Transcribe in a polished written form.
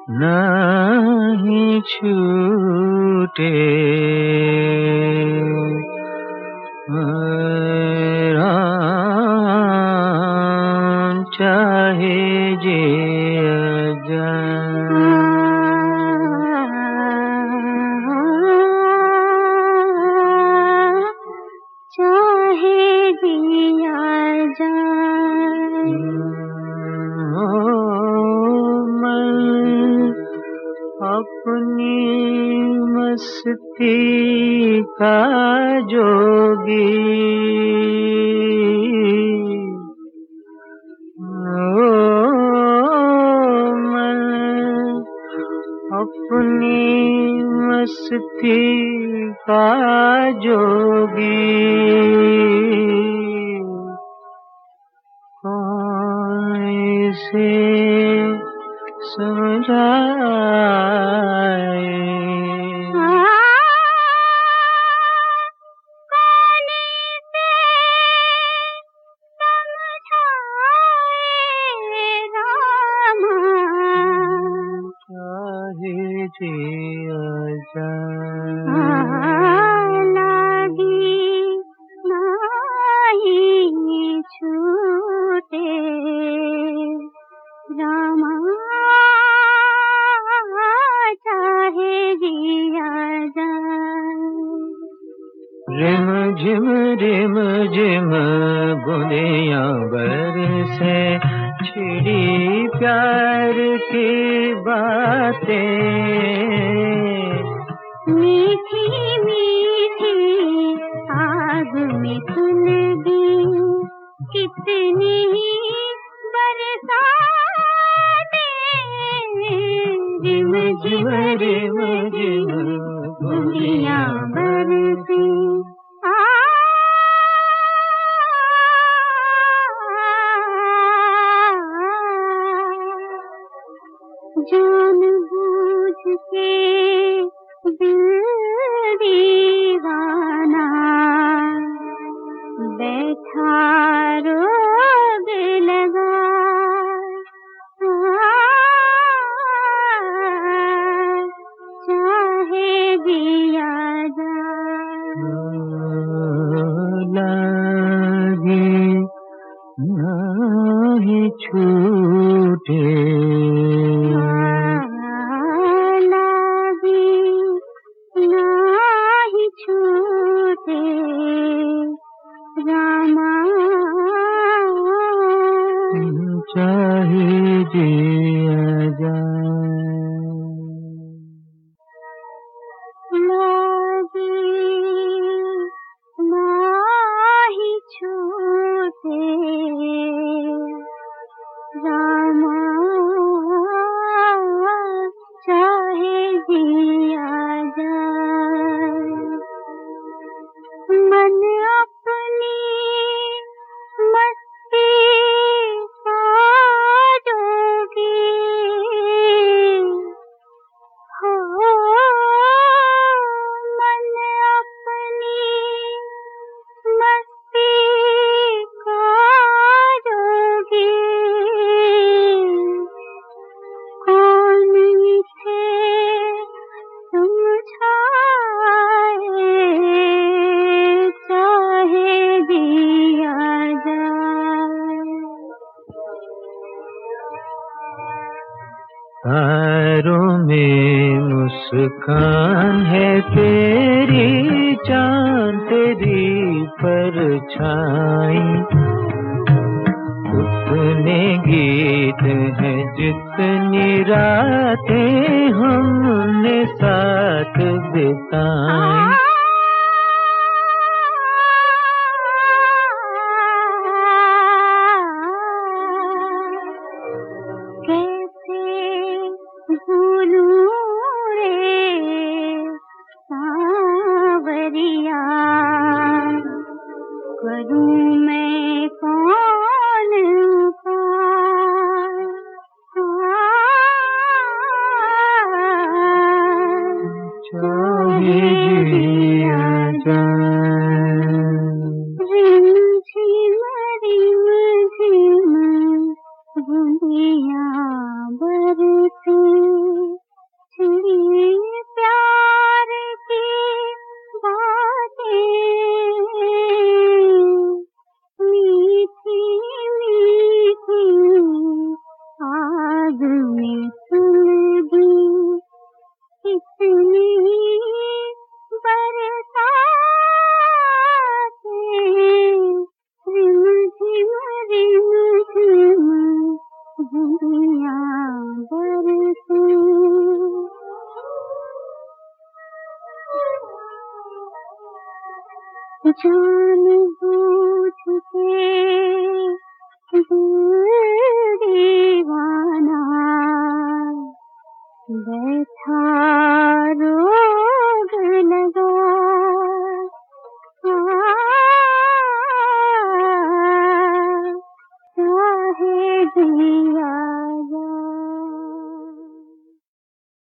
नहीं छूटे राम, चाहे जिया जाए। चाहे जिया जाए। अपनी मस्ती का जोगी, मैं अपनी मस्ती का जोगी, कौन इसे समझाए। चाहे जिया जाए। लागी नहीं छूटे रामा, चाहे जिया जाए। रिम झिम बुनियां बरसे, छिड़ी प्यार की बातें, मीठी मीठी आग में सुलगी कितनी बरसातें। रिम झिम बुनियां बरसे, जान बूझ के दिल दीवाना बैठा रोग लगा। चाहे जिया जाए। लागे नहीं छूटे रामा, चाहे जिया जाए। लागी नहीं छूटे रामा, चाहे जिया जाए। मन अपनी मस्ती का जोगी हो, मन अपनी मस्ती का जोगी, कौन इसे समझाए। चाहे जिया जाए। तारों में मुस्कान है तेरी, चांद तेरी परछाई, उतने गीत हैं जितनी रातें हमने साथ बिताई। कैसे भूलूं रे सांवरिया, करूं मैं कौन उपाय। चाहे ये प्यार की बातें मीठी मीठी आग में सुलगी कितनी बरसातें रिमझिम रिमझिम दुनिया बरसे। जान बूझ के दिल दीवाना बैठा रोग लगा चाहे दिल